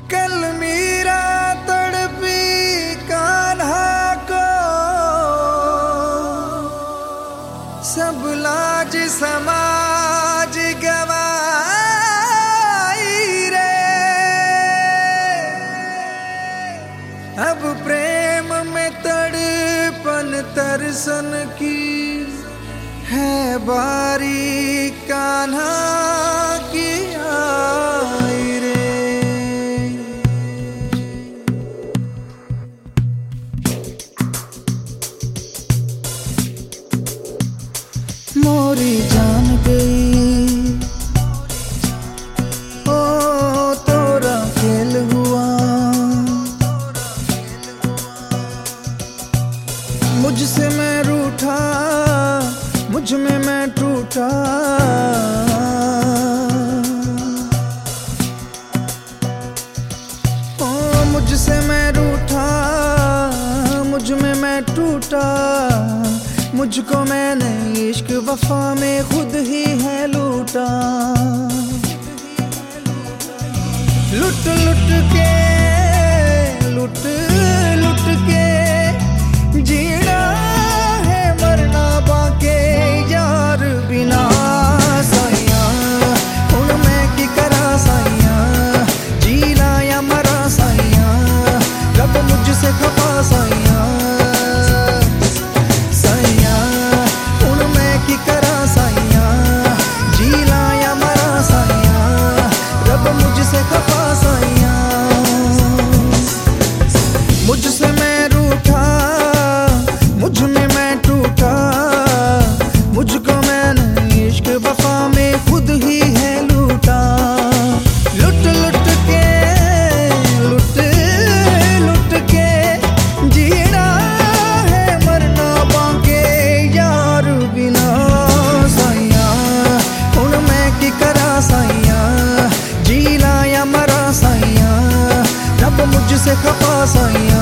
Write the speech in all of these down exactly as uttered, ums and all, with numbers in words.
कल मीरा तड़पी कान्हा को, सब लाज समाज गवाई रे। अब प्रेम में तड़पन तरसन की है बारी, कान्हा की आई रे। मोरी जान गई ओ तोरा खेल हुआ, मुझसे मैं रूठा, मुझ में मैं टूटा। ओ मुझसे मैं रूठा, मुझ में मैं टूटा। मुझको मैंने इश्क वफा में खुद ही है लूटा। लुट लुट के लुट लुट के जीना है, मरना बाके यार बिना। साइया हुण मैं की करा साइया, जीना या मरा साइया, रब मुझसे खफा साइया। साइया हुण मैं की करा साइया, जीना या मरा साइया, रब मुझसे खफा साइया। मुझसे मैं रूठा, मुझ में मैं टूटा। मुझको मैंने इश्क वफा में खुद ही है लूटा। लुट लुट के लुट लुट के जीना है, मरना बाके यार बिना। साइया हुण मैं की करा साइया, जीना या मरा साइया, रब मुझसे खफा साइया।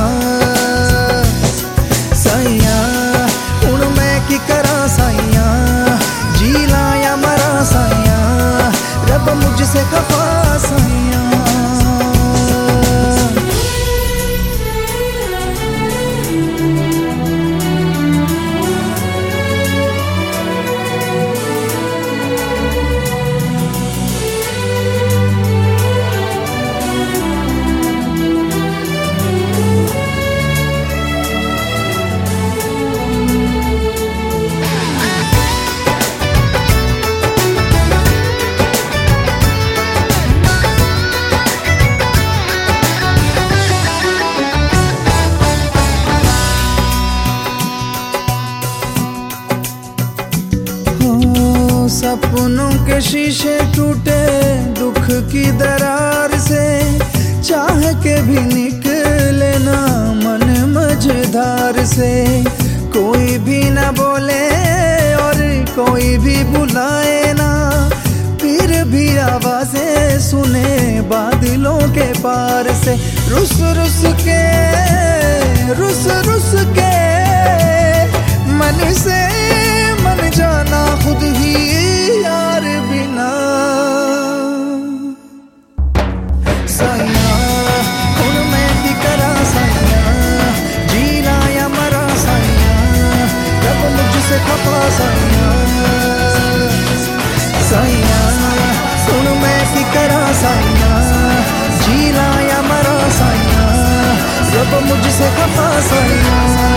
साइया हुण मैं की करा साइया, जीना या मरा साइया, रब मुझसे खफा साइया। सपनों के शीशे टूटे दुख की दरार से, चाह के भी निकले ना मन मझधार से। कोई भी ना बोले और कोई भी बुलाए ना, फिर भी आवाजें सुने बादलों के पार से। रुस रुस के रुस रुस के मन से मन जाना खुद ही यार बिना। साइया हुण मैं की करा साइया, जीना या मरा साइया, रब मुझसे खफा साइया। साइया हुण मैं की करा साइया, जीना या मरा साइया, रब मुझसे खफा साइया।